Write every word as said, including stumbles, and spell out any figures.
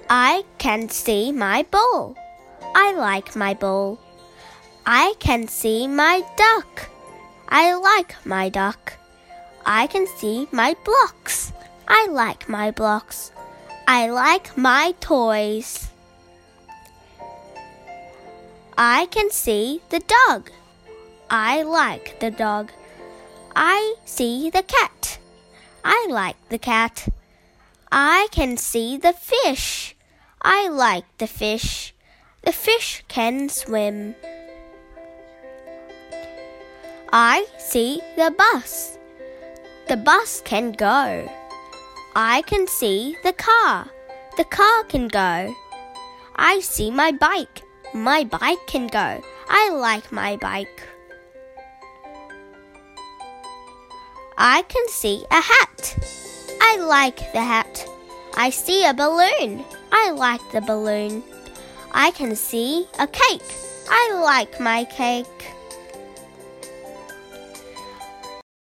I can see my ball. I like my ball. I can see my duck. I like my duck. I can see my blocks. I like my blocks. I like my toys. I can see the dog. I like the dog. I see the cat. I like the cat. I can see the fish. I like the fish. The fish can swim. I see the bus. The bus can go. I can see the car. The car can go. I see my bike. My bike can go. I like my bike. I can see a hat. I like the hat. I see a balloon. I like the balloon. I can see a cake. I like my cake.